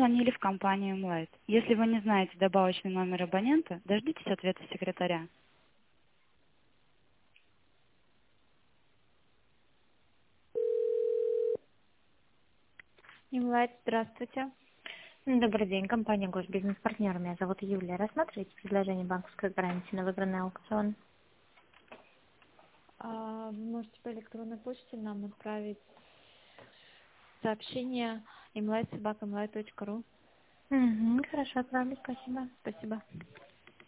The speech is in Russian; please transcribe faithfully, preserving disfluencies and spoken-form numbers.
позвонили в компанию Млайт. Если вы не знаете добавочный номер абонента, дождитесь ответа секретаря. Имлайт, здравствуйте. Добрый день, компания Госбизнес-партнер. Меня зовут Юлия. Рассматриваете предложение банковской гарантии на выигранный аукцион? А, Вы можете по электронной почте нам отправить сообщение имлайт собака имлайт точка ру. Угу, хорошо, отправлю, спасибо. Спасибо.